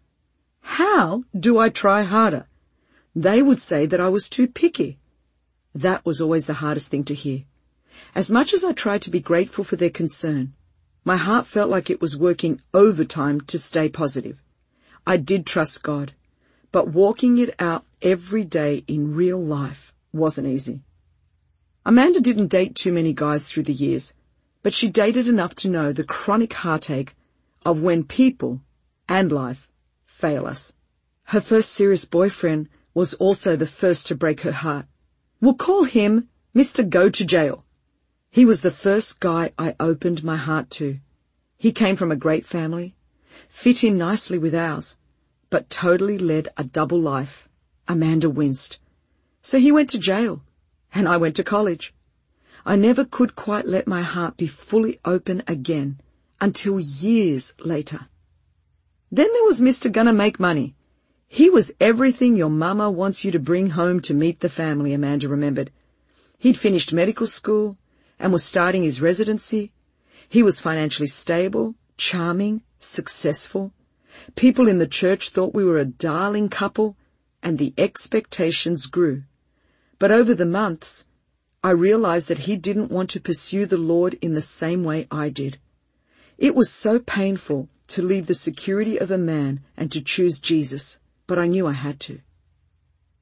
How do I try harder? They would say that I was too picky. That was always the hardest thing to hear. As much as I tried to be grateful for their concern, my heart felt like it was working overtime to stay positive. I did trust God, but walking it out every day in real life wasn't easy. Amanda didn't date too many guys through the years, but she dated enough to know the chronic heartache of when people and life fail us. Her first serious boyfriend was also the first to break her heart. We'll call him Mister Go to Jail. He was the first guy I opened my heart to. He came from a great family, fit in nicely with ours, but totally led a double life. Amanda winced. So he went to jail, and I went to college. I never could quite let my heart be fully open again until years later. Then there was Mister Gonna Make Money. He was everything your mama wants you to bring home to meet the family, Amanda remembered. He'd finished medical school and was starting his residency. He was financially stable, charming, successful. People in the church thought we were a darling couple, and the expectations grew. But over the months, I realized that he didn't want to pursue the Lord in the same way I did. It was so painful to leave the security of a man and to choose Jesus, but I knew I had to.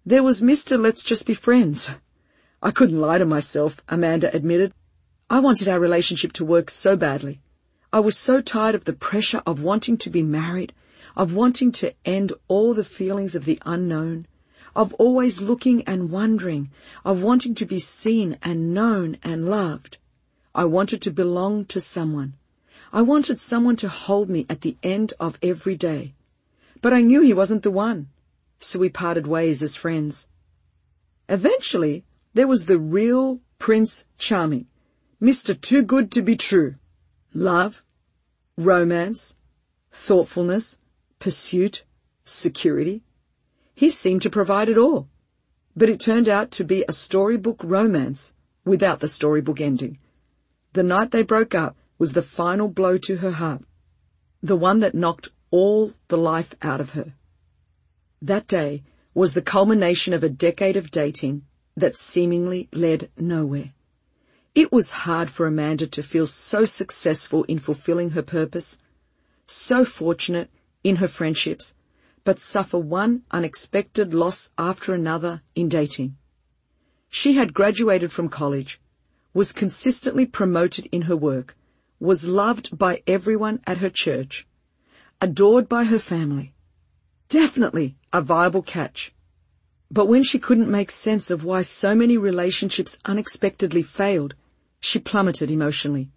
There was Mister Let's Just Be Friends. I couldn't lie to myself, Amanda admitted. I wanted our relationship to work so badly. I was so tired of the pressure of wanting to be married, of wanting to end all the feelings of the unknown, of always looking and wondering, of wanting to be seen and known and loved. I wanted to belong to someone. I wanted someone to hold me at the end of every day. But I knew he wasn't the one, so we parted ways as friends. Eventually, there was the real Prince Charming, Mister Too Good to Be True. Love, romance, thoughtfulness, pursuit, security. He seemed to provide it all, but it turned out to be a storybook romance without the storybook ending. The night they broke up was the final blow to her heart, the one that knocked all the life out of her. That day was the culmination of a decade of dating that seemingly led nowhere. It was hard for Amanda to feel so successful in fulfilling her purpose, so fortunate in her friendships, but suffer one unexpected loss after another in dating. She had graduated from college, was consistently promoted in her work, was loved by everyone at her church, adored by her family. Definitely a viable catch. But when she couldn't make sense of why so many relationships unexpectedly failed, she plummeted emotionally.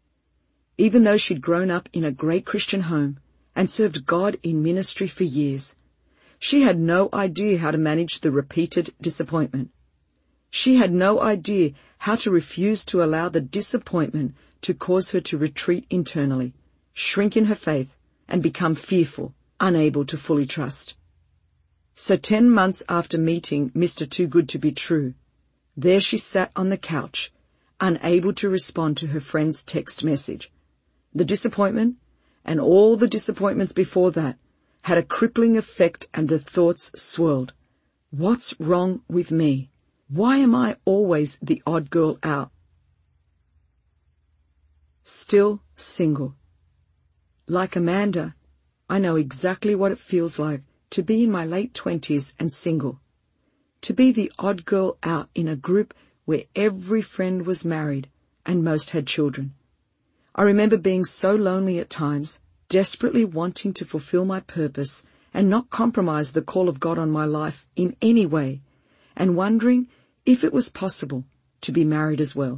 Even though she'd grown up in a great Christian home and served God in ministry for years, she had no idea how to manage the repeated disappointment. She had no idea how to refuse to allow the disappointment to cause her to retreat internally, shrink in her faith, and become fearful, unable to fully trust. So ten months after meeting Mister Too Good to Be True, there she sat on the couch, unable to respond to her friend's text message. The disappointment, and all the disappointments before that, had a crippling effect, and the thoughts swirled. What's wrong with me? Why am I always the odd girl out? Still single. Like Amanda, I know exactly what it feels like to be in my late twenties and single, to be the odd girl out in a group where every friend was married and most had children. I remember being so lonely at times, desperately wanting to fulfill my purpose and not compromise the call of God on my life in any way, and wondering if it was possible to be married as well.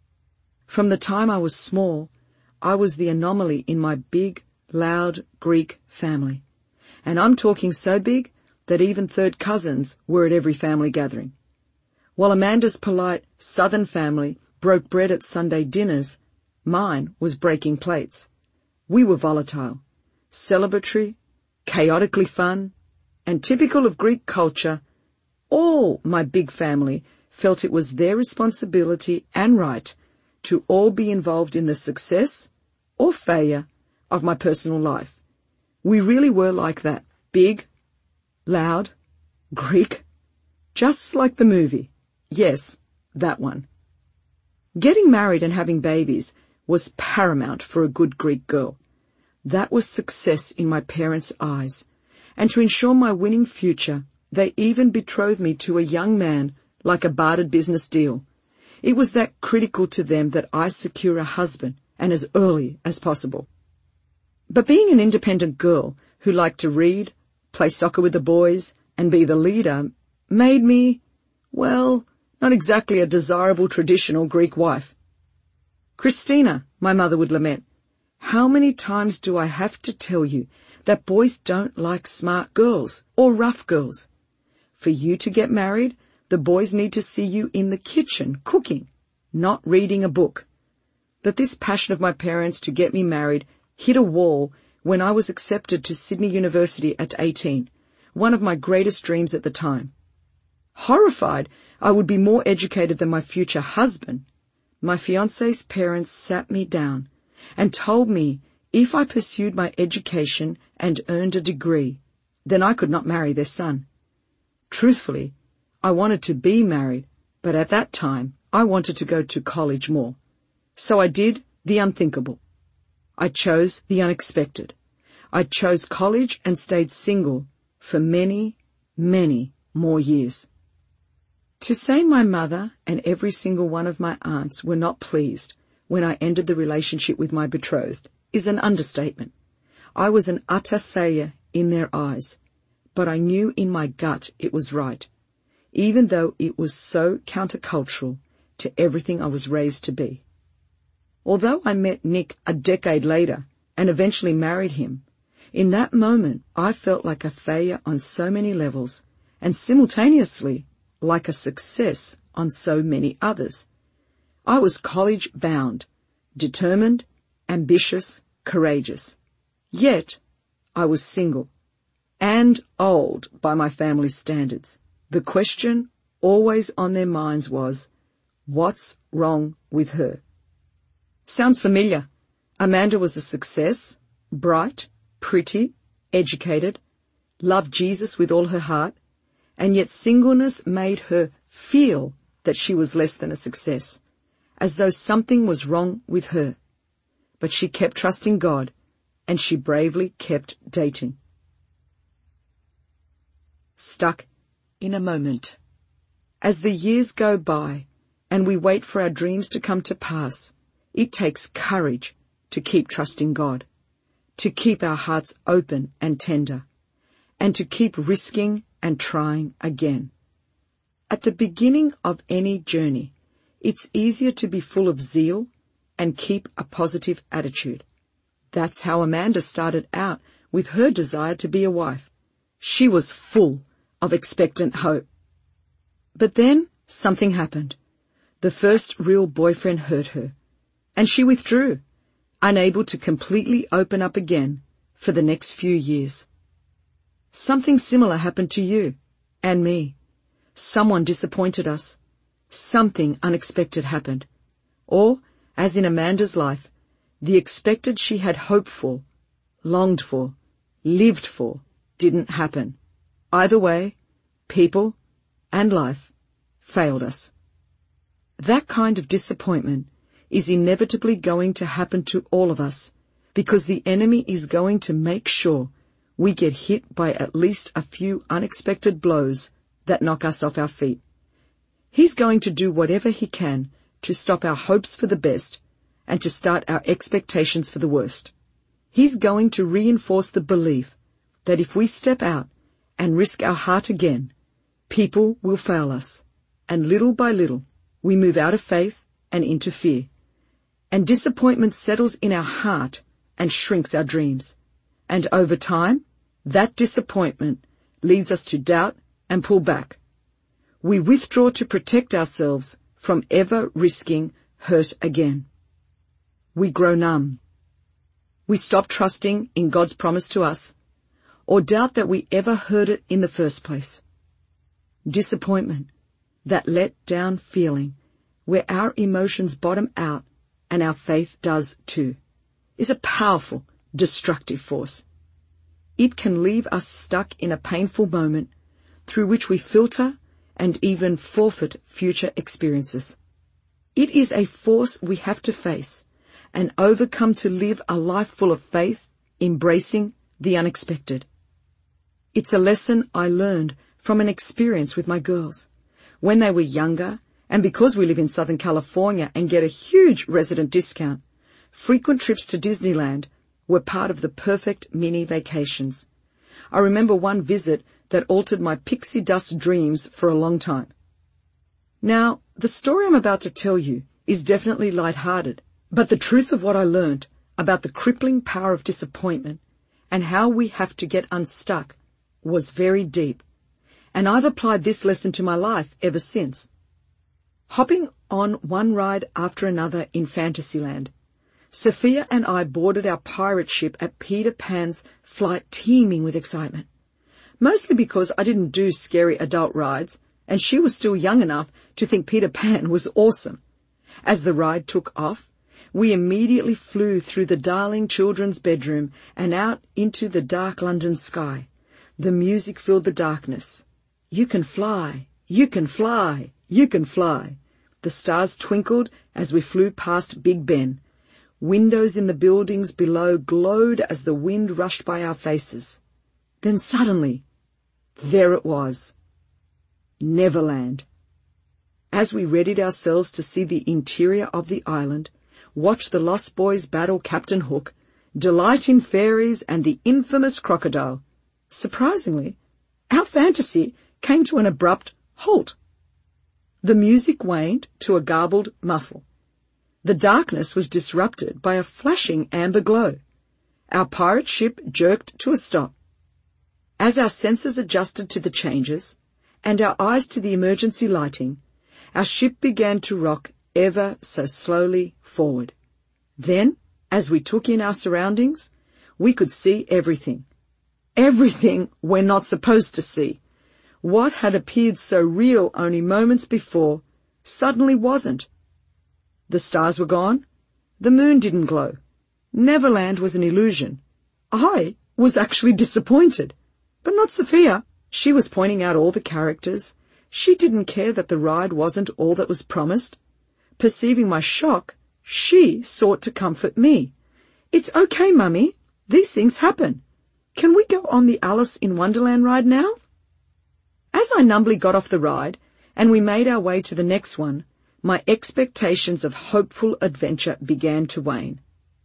From the time I was small, I was the anomaly in my big, loud Greek family. And I'm talking so big that even third cousins were at every family gathering. While Amanda's polite southern family broke bread at Sunday dinners, mine was breaking plates. We were volatile, celebratory, chaotically fun, and typical of Greek culture. All my big family felt it was their responsibility and right to all be involved in the success or failure of my personal life. We really were like that, big, loud, Greek, just like the movie. Yes, that one. Getting married and having babies was paramount for a good Greek girl. That was success in my parents' eyes, and to ensure my winning future, they even betrothed me to a young man like a bartered business deal. It was that critical to them that I secure a husband, and as early as possible. But being an independent girl who liked to read, play soccer with the boys, and be the leader made me, well, not exactly a desirable traditional Greek wife. Christina, my mother would lament, how many times do I have to tell you that boys don't like smart girls or rough girls? For you to get married, the boys need to see you in the kitchen cooking, not reading a book. But this passion of my parents to get me married hit a wall when I was accepted to Sydney University at eighteen, one of my greatest dreams at the time. Horrified I would be more educated than my future husband, my fiancé's parents sat me down and told me if I pursued my education and earned a degree, then I could not marry their son. Truthfully, I wanted to be married, but at that time I wanted to go to college more. So I did the unthinkable. I chose the unexpected. I chose college and stayed single for many, many more years. To say my mother and every single one of my aunts were not pleased when I ended the relationship with my betrothed is an understatement. I was an utter failure in their eyes, but I knew in my gut it was right, even though it was so countercultural to everything I was raised to be. Although I met Nick a decade later and eventually married him, in that moment I felt like a failure on so many levels and simultaneously like a success on so many others. I was college-bound, determined, ambitious, courageous. Yet, I was single and old by my family's standards. The question always on their minds was, what's wrong with her? Sounds familiar. Amanda was a success, bright, pretty, educated, loved Jesus with all her heart, and yet singleness made her feel that she was less than a success, as though something was wrong with her. But she kept trusting God, and she bravely kept dating. Stuck in a moment. As the years go by, and we wait for our dreams to come to pass, it takes courage to keep trusting God, to keep our hearts open and tender, and to keep risking and trying again. At the beginning of any journey, it's easier to be full of zeal and keep a positive attitude. That's how Amanda started out with her desire to be a wife. She was full of expectant hope. But then something happened. The first real boyfriend hurt her, and she withdrew, unable to completely open up again for the next few years. Something similar happened to you and me. Someone disappointed us. Something unexpected happened. Or, as in Amanda's life, the expected she had hoped for, longed for, lived for, didn't happen. Either way, people and life failed us. That kind of disappointment is inevitably going to happen to all of us, because the enemy is going to make sure we get hit by at least a few unexpected blows that knock us off our feet. He's going to do whatever he can to stop our hopes for the best and to start our expectations for the worst. He's going to reinforce the belief that if we step out and risk our heart again, people will fail us, and little by little we move out of faith and into fear, and disappointment settles in our heart and shrinks our dreams, and over time, that disappointment leads us to doubt and pull back. We withdraw to protect ourselves from ever risking hurt again. We grow numb. We stop trusting in God's promise to us, or doubt that we ever heard it in the first place. Disappointment, that let down feeling where our emotions bottom out and our faith does too, is a powerful, destructive force. It can leave us stuck in a painful moment through which we filter and even forfeit future experiences. It is a force we have to face and overcome to live a life full of faith, embracing the unexpected. It's a lesson I learned from an experience with my girls. When they were younger, and because we live in Southern California and get a huge resident discount, frequent trips to Disneyland were part of the perfect mini vacations. I remember one visit that altered my pixie dust dreams for a long time. Now, the story I'm about to tell you is definitely lighthearted, but the truth of what I learned about the crippling power of disappointment and how we have to get unstuck was very deep, and I've applied this lesson to my life ever since. Hopping on one ride after another in Fantasyland, Sophia and I boarded our pirate ship at Peter Pan's flight teeming with excitement. Mostly because I didn't do scary adult rides, and she was still young enough to think Peter Pan was awesome. As the ride took off, we immediately flew through the darling children's bedroom and out into the dark London sky. The music filled the darkness. You can fly, you can fly, you can fly. The stars twinkled as we flew past Big Ben. Windows in the buildings below glowed as the wind rushed by our faces. Then suddenly, there it was. Neverland. As we readied ourselves to see the interior of the island, watch the Lost Boys battle Captain Hook, delight in fairies and the infamous crocodile, surprisingly, our fantasy came to an abrupt halt. The music waned to a garbled muffle. The darkness was disrupted by a flashing amber glow. Our pirate ship jerked to a stop. As our senses adjusted to the changes, and our eyes to the emergency lighting, our ship began to rock ever so slowly forward. Then, as we took in our surroundings, we could see everything. Everything we're not supposed to see. What had appeared so real only moments before suddenly wasn't. The stars were gone. The moon didn't glow. Neverland was an illusion. I was actually disappointed. But not Sophia. She was pointing out all the characters. She didn't care that the ride wasn't all that was promised. Perceiving my shock, she sought to comfort me. It's okay, Mummy. These things happen. Can we go on the Alice in Wonderland ride now? As I numbly got off the ride, and we made our way to the next one, my expectations of hopeful adventure began to wane.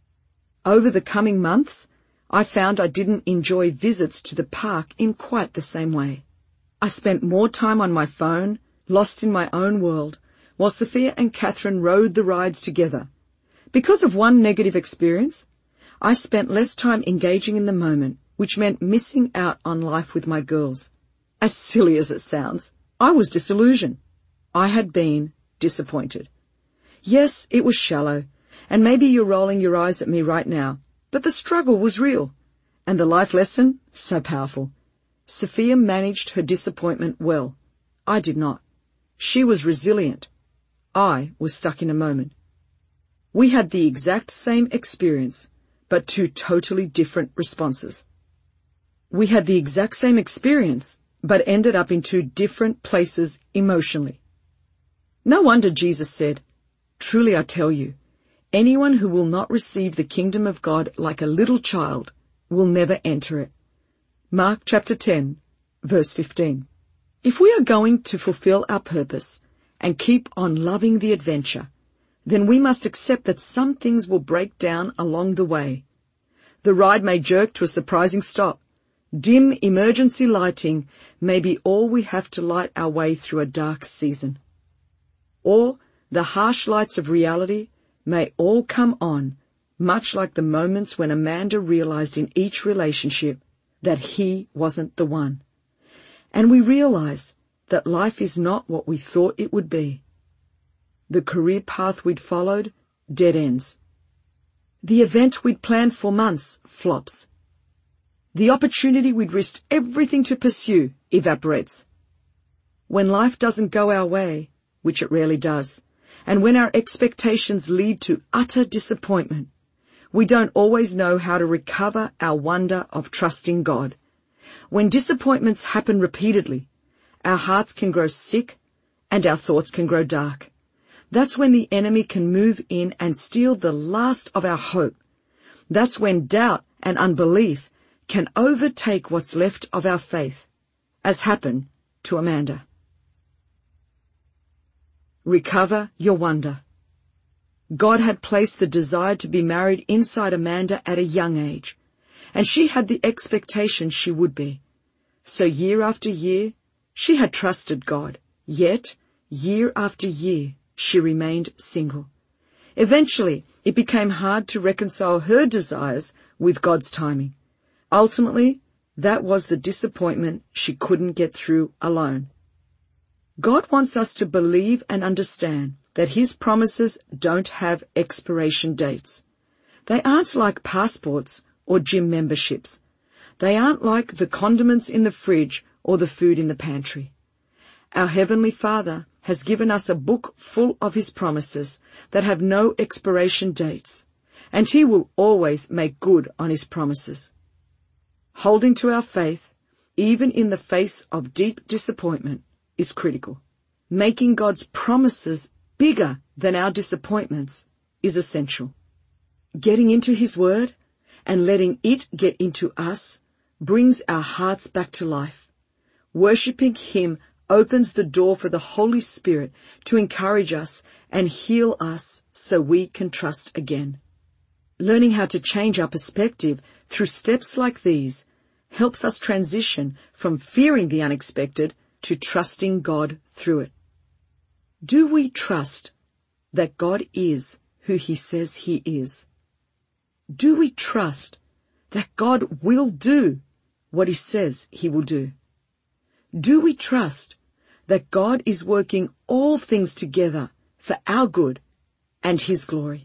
Over the coming months, I found I didn't enjoy visits to the park in quite the same way. I spent more time on my phone, lost in my own world, while Sophia and Catherine rode the rides together. Because of one negative experience, I spent less time engaging in the moment, which meant missing out on life with my girls. As silly as it sounds, I was disillusioned. I had been disappointed. Yes, it was shallow, and maybe you're rolling your eyes at me right now, but the struggle was real, and the life lesson, so powerful. Sophia managed her disappointment well. I did not. She was resilient. I was stuck in a moment. We had the exact same experience, but two totally different responses. We had the exact same experience, but ended up in two different places emotionally. No wonder Jesus said, "Truly I tell you, anyone who will not receive the kingdom of God like a little child will never enter it." Mark chapter ten, verse fifteen. If we are going to fulfill our purpose and keep on loving the adventure, then we must accept that some things will break down along the way. The ride may jerk to a surprising stop. Dim emergency lighting may be all we have to light our way through a dark season. Or the harsh lights of reality may all come on, much like the moments when Amanda realized in each relationship that he wasn't the one. And we realize that life is not what we thought it would be. The career path we'd followed dead ends. The event we'd planned for months flops. The opportunity we'd risked everything to pursue evaporates. When life doesn't go our way, which it rarely does, and when our expectations lead to utter disappointment, we don't always know how to recover our wonder of trusting God. When disappointments happen repeatedly, our hearts can grow sick and our thoughts can grow dark. That's when the enemy can move in and steal the last of our hope. That's when doubt and unbelief can overtake what's left of our faith, as happened to Amanda. Recover your wonder. God had placed the desire to be married inside Amanda at a young age, and she had the expectation she would be. So year after year, she had trusted God, yet year after year, she remained single. Eventually, it became hard to reconcile her desires with God's timing. Ultimately, that was the disappointment she couldn't get through alone. God wants us to believe and understand that His promises don't have expiration dates. They aren't like passports or gym memberships. They aren't like the condiments in the fridge or the food in the pantry. Our Heavenly Father has given us a book full of His promises that have no expiration dates, and He will always make good on His promises. Holding to our faith, even in the face of deep disappointment, is critical. Making God's promises bigger than our disappointments is essential. Getting into His Word and letting it get into us brings our hearts back to life. Worshipping Him opens the door for the Holy Spirit to encourage us and heal us so we can trust again. Learning how to change our perspective through steps like these helps us transition from fearing the unexpected to trusting God through it. Do we trust that God is who He says He is? Do we trust that God will do what He says He will do? Do we trust that God is working all things together for our good and His glory?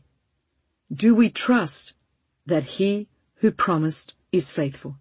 Do we trust that He who promised is faithful?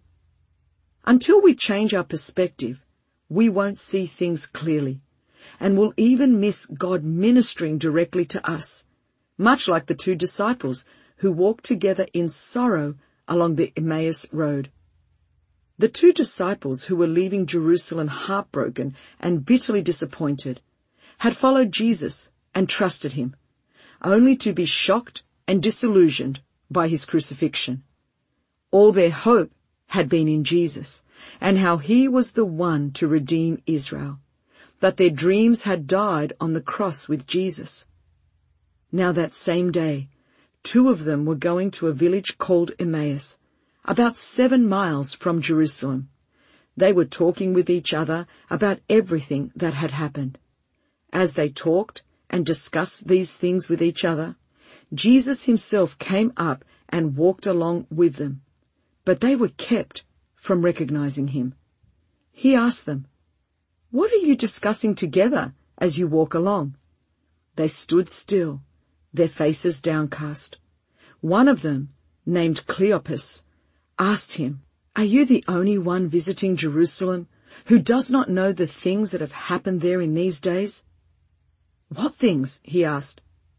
Until we change our perspective, we won't see things clearly, and will even miss God ministering directly to us, much like the two disciples who walked together in sorrow along the Emmaus road. The two disciples who were leaving Jerusalem heartbroken and bitterly disappointed had followed Jesus and trusted Him, only to be shocked and disillusioned by His crucifixion. All their hope had been in Jesus and how He was the one to redeem Israel, but their dreams had died on the cross with Jesus. Now that same day, two of them were going to a village called Emmaus, about seven miles from Jerusalem. They were talking with each other about everything that had happened. As they talked and discussed these things with each other, Jesus Himself came up and walked along with them, but they were kept from recognizing Him. He asked them, "What are you discussing together as you walk along?" They stood still, their faces downcast. One of them, named Cleopas, asked Him, "Are you the only one visiting Jerusalem who does not know the things that have happened there in these days?" "What things?" he asked.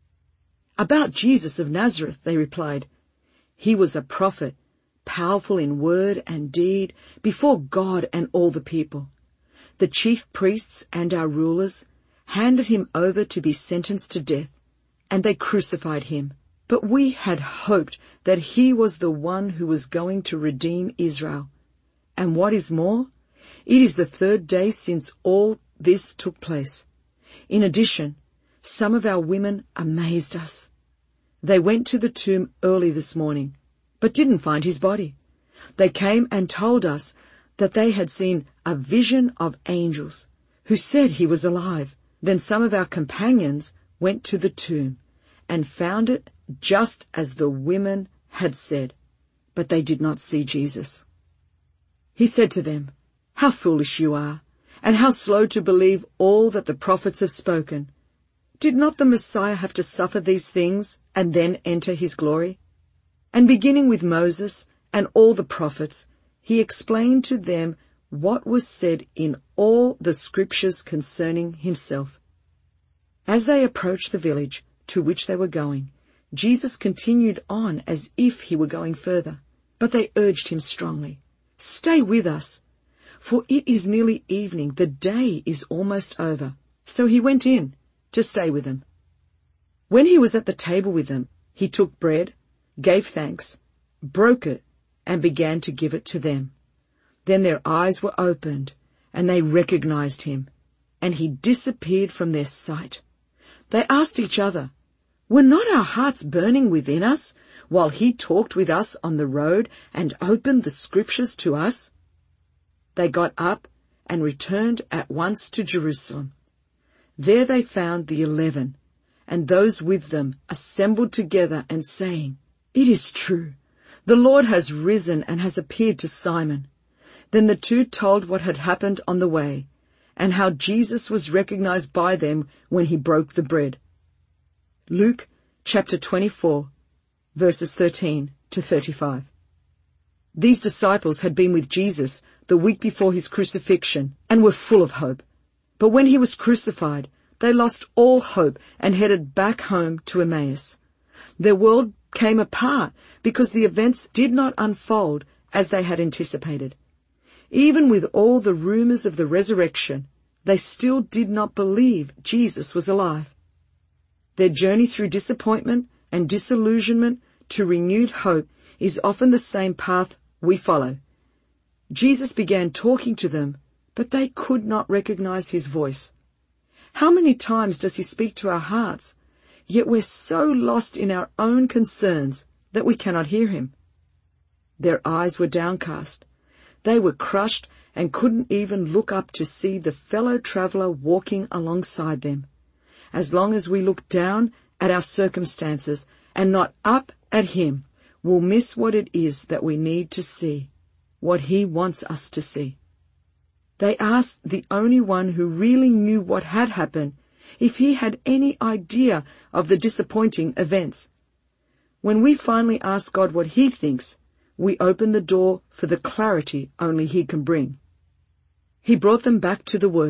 "About Jesus of Nazareth," they replied. "He was a prophet, powerful in word and deed before God and all the people. The chief priests and our rulers handed Him over to be sentenced to death, and they crucified Him. But we had hoped that He was the one who was going to redeem Israel. And what is more, it is the third day since all this took place. In addition, some of our women amazed us. They went to the tomb early this morning, but didn't find His body. They came and told us that they had seen a vision of angels who said He was alive. Then some of our companions went to the tomb and found it just as the women had said, but they did not see Jesus." He said to them, "How foolish you are, and how slow to believe all that the prophets have spoken. Did not the Messiah have to suffer these things and then enter His glory?" And beginning with Moses and all the prophets, He explained to them what was said in all the scriptures concerning Himself. As they approached the village to which they were going, Jesus continued on as if He were going further, but they urged Him strongly, "Stay with us, for it is nearly evening, the day is almost over." So He went in to stay with them. When He was at the table with them, He took bread, gave thanks, broke it, and began to give it to them. Then their eyes were opened, and they recognized Him, and He disappeared from their sight. They asked each other, "Were not our hearts burning within us while He talked with us on the road and opened the scriptures to us?" They got up and returned at once to Jerusalem. There they found the eleven, and those with them assembled together and saying, "It is true, the Lord has risen and has appeared to Simon." Then the two told what had happened on the way, and how Jesus was recognized by them when He broke the bread. Luke chapter twenty-four, verses thirteen to thirty-five. These disciples had been with Jesus the week before His crucifixion and were full of hope. But when He was crucified, they lost all hope and headed back home to Emmaus. Their world came apart because the events did not unfold as they had anticipated. Even with all the rumors of the resurrection, they still did not believe Jesus was alive. Their journey through disappointment and disillusionment to renewed hope is often the same path we follow. Jesus began talking to them, but they could not recognize his voice. How many times does he speak to our hearts, yet we're so lost in our own concerns that we cannot hear him? Their eyes were downcast. They were crushed and couldn't even look up to see the fellow traveller walking alongside them. As long as we look down at our circumstances and not up at him, we'll miss what it is that we need to see, what he wants us to see. They asked the only one who really knew what had happened if he had any idea of the disappointing events. When we finally ask God what he thinks, we open the door for the clarity only he can bring. He brought them back to the Word.